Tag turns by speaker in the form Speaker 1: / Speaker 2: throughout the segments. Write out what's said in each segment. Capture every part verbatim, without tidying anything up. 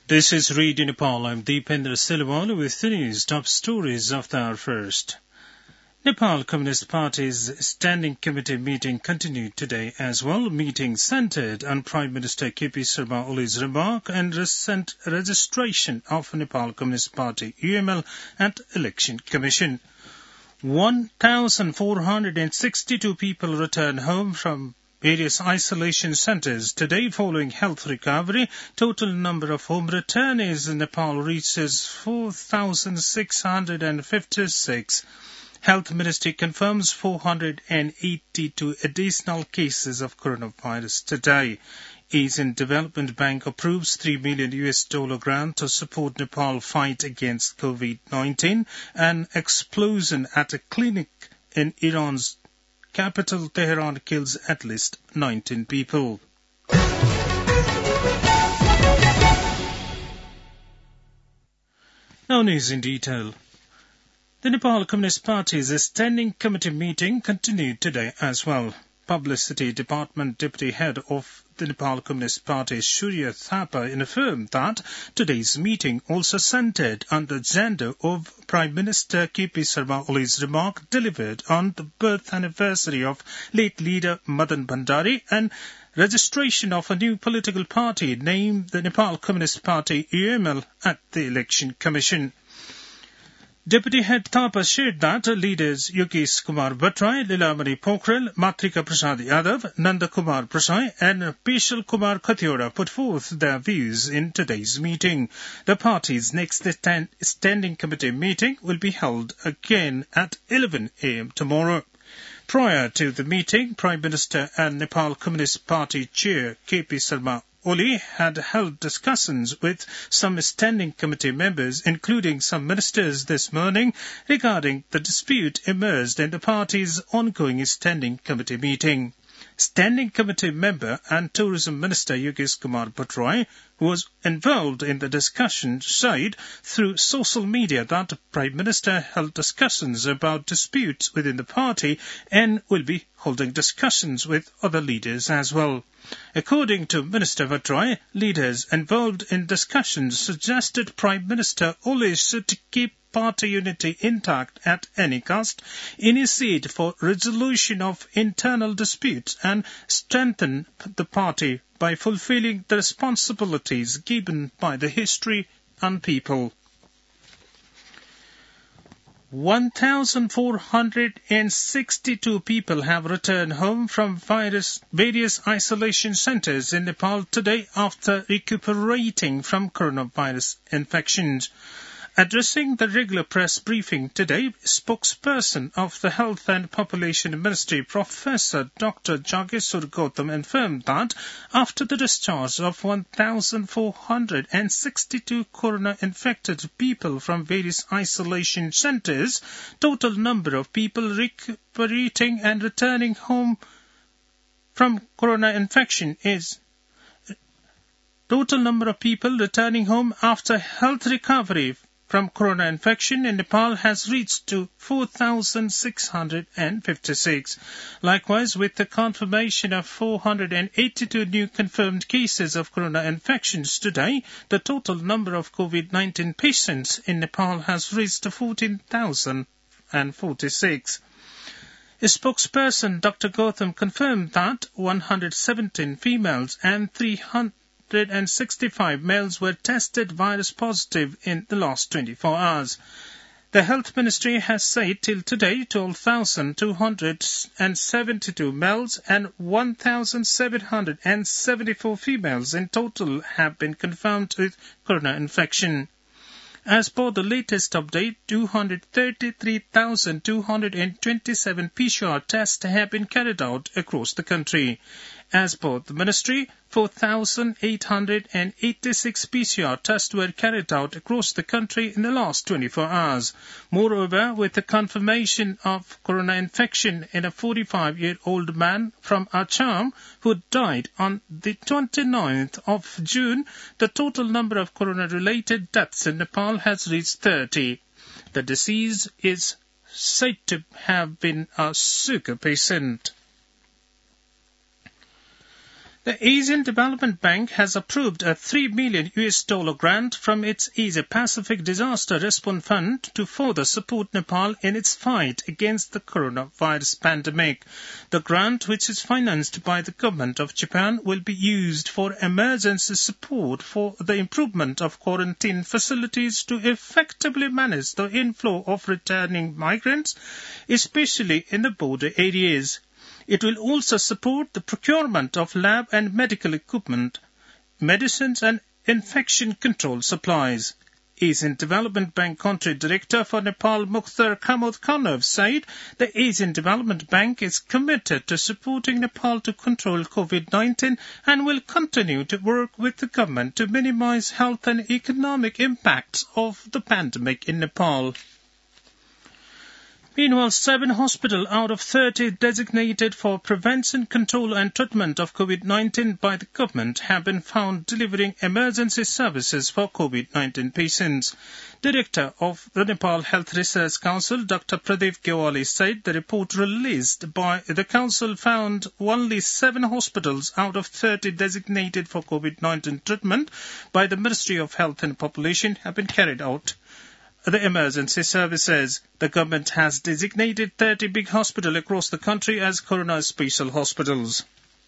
Speaker 1: This is Radio Nepal. I'm Deependra Silwal with the news top stories of the hour first. Nepal Communist Party's Standing Committee meeting continued today as well. Meeting centred on Prime Minister K P Sharma Oli's remark and recent registration of Nepal Communist Party U M L at Election Commission. one thousand four hundred sixty-two people returned home from various isolation centres today following health recovery. Total number of home returnees in Nepal reaches four thousand six hundred fifty-six. Health Ministry confirms four hundred eighty-two additional cases of coronavirus today. Asian Development Bank approves three million U S dollar grant to support Nepal fight against COVID nineteen. An explosion at a clinic in Iran's capital Tehran kills at least nineteen people. Now news in detail. The Nepal Communist Party's Standing Committee meeting continued today as well. Publicity Department Deputy Head of the Nepal Communist Party, Surya Thapa, informed that today's meeting also centred on the agenda of Prime Minister K P Sharma Oli's remark delivered on the birth anniversary of late leader Madan Bhandari and registration of a new political party named the Nepal Communist Party U M L at the Election Commission. Deputy Head Thapa shared that leaders Yogesh Kumar Bhattrai, Lilamani Pokhrel, Matrika Prasad Yadav, Nanda Kumar Prasad and Peshal Kumar Khatioda put forth their views in today's meeting. The party's next stand- standing committee meeting will be held again at eleven a m tomorrow. Prior to the meeting, Prime Minister and Nepal Communist Party Chair K P Sharma Oli had held discussions with some standing committee members, including some ministers this morning, regarding the dispute emerged in the party's ongoing standing committee meeting. Standing Committee member and Tourism Minister Yogesh Kumar Bhattrai, who was involved in the discussion, said through social media that the Prime Minister held discussions about disputes within the party and will be holding discussions with other leaders as well. According to Minister Bhattrai, leaders involved in discussions suggested Prime Minister Oli should keep party unity intact at any cost, initiate for resolution of internal disputes and strengthen the party by fulfilling the responsibilities given by the history and people. one thousand four hundred sixty-two people have returned home from virus, various isolation centres in Nepal today after recuperating from coronavirus infections. Addressing the regular press briefing today, spokesperson of the Health and Population Ministry, Professor Doctor Jageshwar Gautam, informed that after the discharge of one thousand four hundred sixty-two corona-infected people from various isolation centres, total number of people recuperating and returning home from corona infection is total number of people returning home after health recovery from corona infection in Nepal has reached to four thousand six hundred fifty-six. Likewise, with the confirmation of four hundred eighty-two new confirmed cases of corona infections today, the total number of COVID nineteen patients in Nepal has reached to fourteen thousand forty-six. A spokesperson Doctor Gautam confirmed that one hundred seventeen females and three hundred one hundred sixty-five males were tested virus positive in the last twenty-four hours. The Health Ministry has said till today twelve thousand two hundred seventy-two males and one thousand seven hundred seventy-four females in total have been confirmed with corona infection. As per the latest update, two hundred thirty-three thousand two hundred twenty-seven P C R tests have been carried out across the country. As per the ministry, four thousand eight hundred eighty-six P C R tests were carried out across the country in the last twenty-four hours. Moreover, with the confirmation of corona infection in a forty-five-year-old man from Assam who died on the twenty-ninth of June, the total number of corona-related deaths in Nepal has reached thirty. The deceased is said to have been a sugar patient. The Asian Development Bank has approved a three million U S dollar grant from its Asia Pacific Disaster Response Fund to further support Nepal in its fight against the coronavirus pandemic. The grant, which is financed by the government of Japan, will be used for emergency support for the improvement of quarantine facilities to effectively manage the inflow of returning migrants, especially in the border areas. It will also support the procurement of lab and medical equipment, medicines and infection control supplies. Asian Development Bank Country Director for Nepal, Mukhtar Kamod Khanov, said the Asian Development Bank is committed to supporting Nepal to control COVID nineteen and will continue to work with the government to minimize health and economic impacts of the pandemic in Nepal. Meanwhile, seven hospitals out of thirty designated for prevention, control and treatment of COVID nineteen by the government have been found delivering emergency services for COVID nineteen patients. Director of the Nepal Health Research Council, Doctor Pradeep Gewali, said the report released by the council found only seven hospitals out of thirty designated for COVID nineteen treatment by the Ministry of Health and Population have been carried out the emergency services. The government has designated thirty big hospitals across the country as Corona Special Hospitals.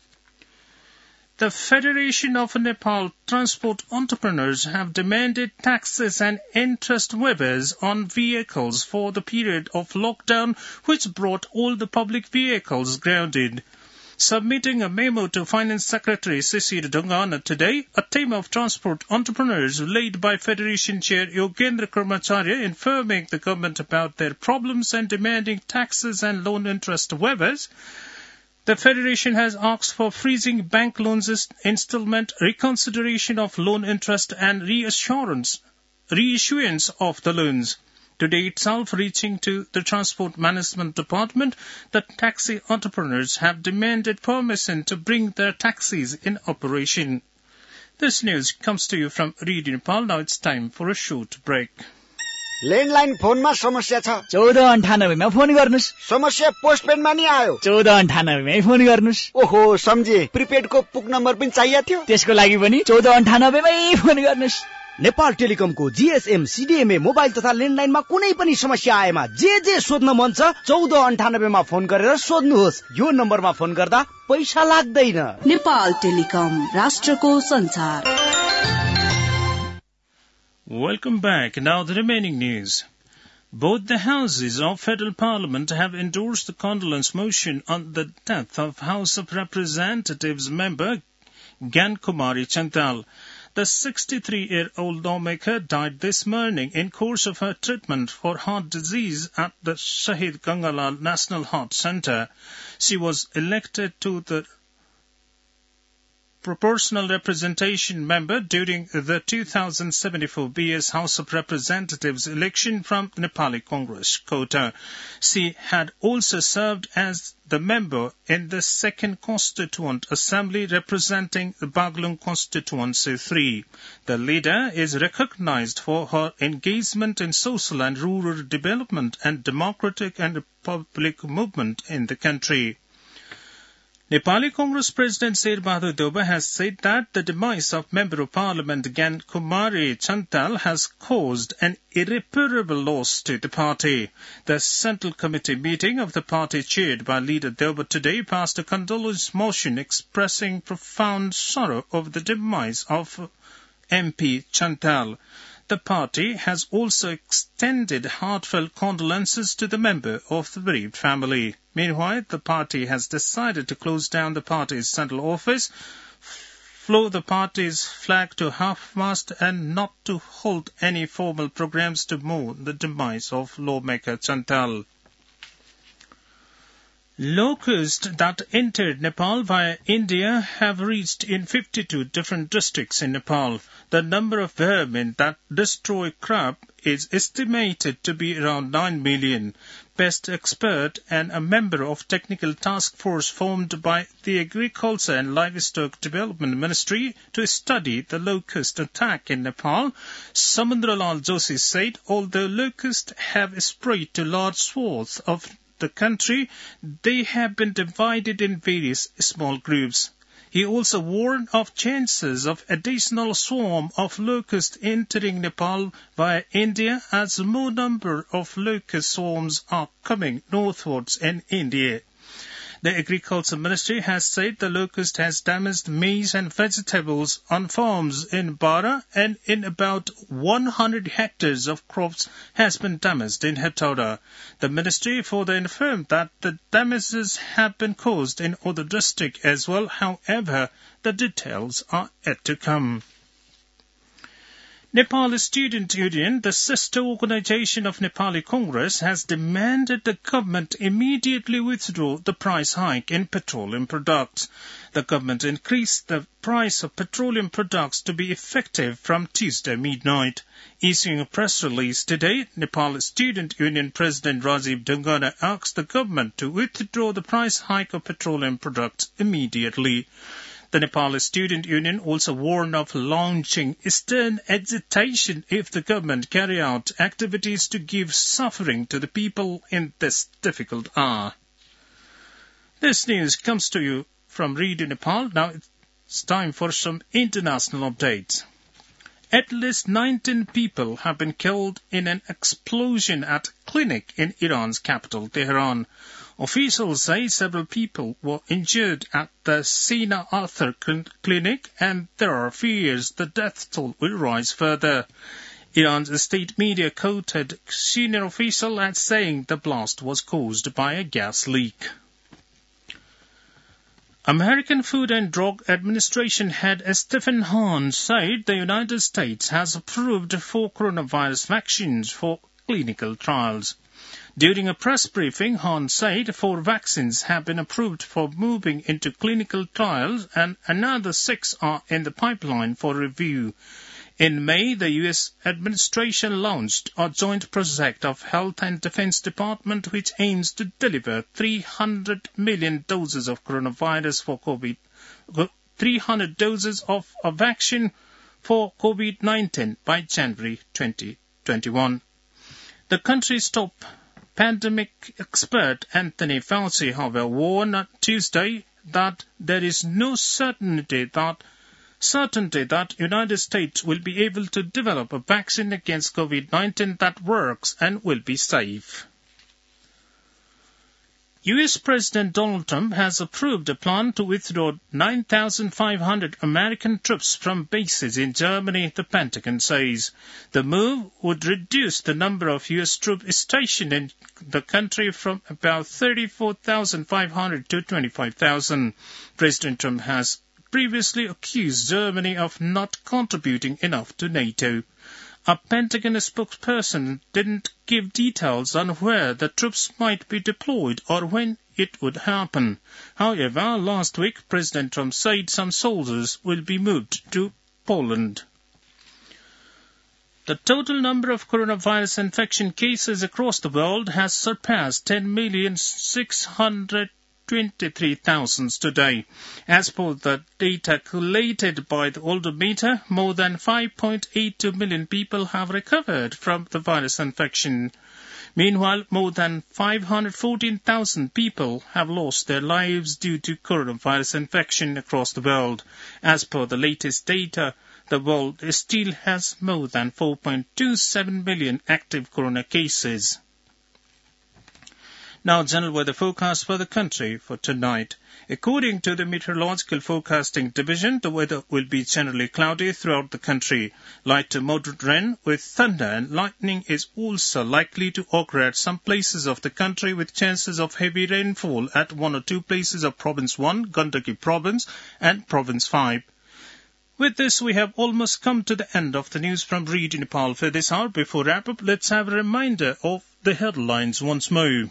Speaker 1: The Federation of Nepal Transport Entrepreneurs have demanded taxes and interest waivers on vehicles for the period of lockdown, which brought all the public vehicles grounded. Submitting a memo to Finance Secretary Sisir Dongana today, a team of transport entrepreneurs led by Federation Chair Yogendra Karmacharya informing the government about their problems and demanding taxes and loan interest waivers. The Federation has asked for freezing bank loans installment, reconsideration of loan interest and reassurance, reissuance of the loans. Today itself, reaching to the Transport Management Department, the taxi entrepreneurs have demanded permission to bring their taxis in operation. This news comes to you from Radio Nepal. Now it's time for a short break.
Speaker 2: Landline फोनमा समस्या छ
Speaker 3: चौध अन्ठानब्बेमा phone गर्नुस्
Speaker 2: समस्या पोस्टपेडमा नि आयो
Speaker 3: चौध अन्ठानब्बेमै फोन गर्नुस्
Speaker 2: ओहो सम्झे प्रिपेडको पुक नम्बर पनि चाहिएको थियो
Speaker 3: त्यसको लागि पनि चौध अन्ठानब्बेमै फोन गर्नुस्
Speaker 4: नेपाल टेलिकमको जीएसएम सीडीएमए मोबाइल तथा ल्यान्डलाइनमा कुनै पनि समस्या आएमा जे जे सोध्न मन छ चौध अन्ठानब्बेमा फोन गरेर सोध्नुहोस् यो नम्बरमा फोन गर्दा पैसा लाग्दैन
Speaker 5: नेपाल टेलिकम राष्ट्रको संचार
Speaker 1: Welcome back. Now the remaining news. Both the houses of Federal Parliament have endorsed the condolence motion on the death of House of Representatives member Gyan Kumari Chantal. The sixty-three-year-old lawmaker died this morning in course of her treatment for heart disease at the Shahid Gangalal National Heart Centre. She was elected to the proportional representation member during the two thousand seventy-four B S House of Representatives election from Nepali Congress quota. She had also served as the member in the second Constituent Assembly representing the Baglung Constituency three. The leader is recognized for her engagement in social and rural development and democratic and public movement in the country. Nepali Congress President Sher Bahadur Deuba has said that the demise of Member of Parliament Gyan Kumari Chantal has caused an irreparable loss to the party. The Central Committee meeting of the party chaired by leader Deuba today passed a condolence motion expressing profound sorrow over the demise of M P Chantal. The party has also extended heartfelt condolences to the member of the bereaved family. Meanwhile, the party has decided to close down the party's central office, floor the party's flag to half-mast and not to hold any formal programs to mourn the demise of lawmaker Chantal. Locusts that entered Nepal via India have reached in fifty-two different districts in Nepal. The number of vermin that destroy crop is estimated to be around nine million. Best expert and a member of technical task force formed by the Agriculture and Livestock Development Ministry to study the locust attack in Nepal, Samundralal Joshi said although locusts have spread to large swaths of the country, they have been divided in various small groups. He also warned of chances of additional swarm of locusts entering Nepal via India as more number of locust swarms are coming northwards in India. The Agriculture Ministry has said the locust has damaged maize and vegetables on farms in Bara, and in about one hundred hectares of crops has been damaged in Hetauda. The ministry further informed that the damages have been caused in other districts as well. However, the details are yet to come. Nepal Student Union, the sister organization of Nepali Congress, has demanded the government immediately withdraw the price hike in petroleum products. The government increased the price of petroleum products to be effective from Tuesday midnight. Issuing a press release today, Nepal Student Union President Rajiv Dungana asked the government to withdraw the price hike of petroleum products immediately. The Nepal Student Union also warned of launching stern agitation if the government carry out activities to give suffering to the people in this difficult hour. This news comes to you from Radio Nepal. Now it's time for some international updates. At least nineteen people have been killed in an explosion at a clinic in Iran's capital, Tehran. Officials say several people were injured at the Sina Arthur clinic, and there are fears the death toll will rise further. Iran's state media quoted senior official as saying the blast was caused by a gas leak. American Food and Drug Administration head Stephen Hahn said the United States has approved four coronavirus vaccines for clinical trials. During a press briefing, Hahn said four vaccines have been approved for moving into clinical trials and another six are in the pipeline for review. In May, the U S administration launched a joint project of Health and Defense Department which aims to deliver three hundred million doses of coronavirus for COVID, three hundred doses of a vaccine for COVID nineteen by January twenty twenty-one. The country's top pandemic expert Anthony Fauci, however, warned on Tuesday that there is no certainty that certainty that United States will be able to develop a vaccine against COVID nineteen that works and will be safe. U S President Donald Trump has approved a plan to withdraw nine thousand five hundred American troops from bases in Germany, the Pentagon says. The move would reduce the number of U S troops stationed in the country from about thirty-four thousand five hundred to twenty-five thousand. President Trump has previously accused Germany of not contributing enough to NATO. A Pentagon spokesperson didn't give details on where the troops might be deployed or when it would happen. However, last week, President Trump said some soldiers will be moved to Poland. The total number of coronavirus infection cases across the world has surpassed ten million six hundred twenty-three thousand today. As per the data collated by the Worldometer, more than five point eight two million people have recovered from the virus infection. Meanwhile, more than five hundred fourteen thousand people have lost their lives due to coronavirus infection across the world. As per the latest data, the world still has more than four point two seven million active corona cases. Now, general weather forecast for the country for tonight. According to the Meteorological Forecasting Division, the weather will be generally cloudy throughout the country. Light to moderate rain with thunder and lightning is also likely to occur at some places of the country, with chances of heavy rainfall at one or two places of Province one, Gandaki Province, and Province five. With this, we have almost come to the end of the news from Radio Nepal for this hour. Before wrap-up, let's have a reminder of the headlines once more.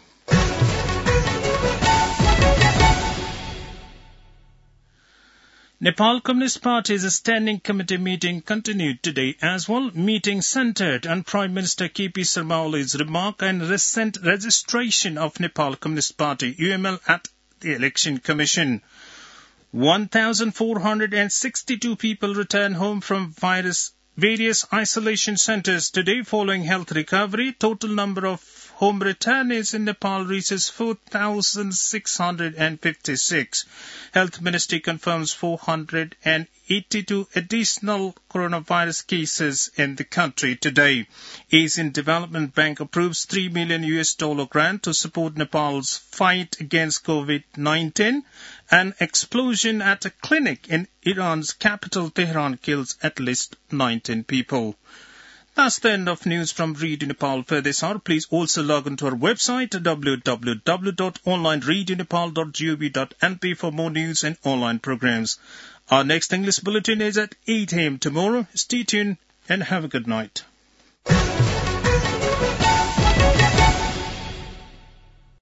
Speaker 1: Nepal Communist Party's Standing Committee meeting continued today as well. Meeting centered on Prime Minister K P Sharma Oli's remark and recent registration of Nepal Communist Party U M L at the Election Commission. one thousand four hundred sixty-two people returned home from virus various isolation centers today following health recovery. Total number of home returnees in Nepal reaches four thousand six hundred fifty-six. Health Ministry confirms four hundred eighty-two additional coronavirus cases in the country today. Asian Development Bank approves three million U S dollar grant to support Nepal's fight against COVID nineteen. An explosion at a clinic in Iran's capital Tehran kills at least nineteen people. That's the end of news from Radio Nepal for this hour. Please also log on to our website w w w dot online radio nepal dot gov dot n p for more news and online programs. Our next English bulletin is at eight a.m. tomorrow. Stay tuned and have a good night.